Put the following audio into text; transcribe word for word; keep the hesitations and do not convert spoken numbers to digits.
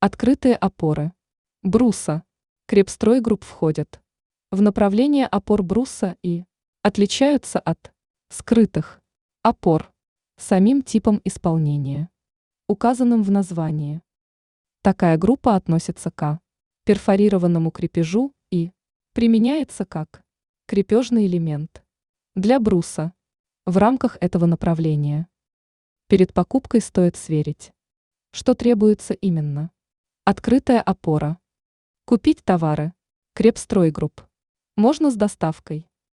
Открытые опоры. Бруса. Крепстройгрупп входят в направление опор бруса и отличаются от скрытых опор самим типом исполнения, указанным в названии. Такая группа относится к перфорированному крепежу и применяется как крепежный элемент для бруса в рамках этого направления. Перед покупкой стоит сверить, что требуется именно. Открытая опора. Купить товары Крепстройгрупп можно с доставкой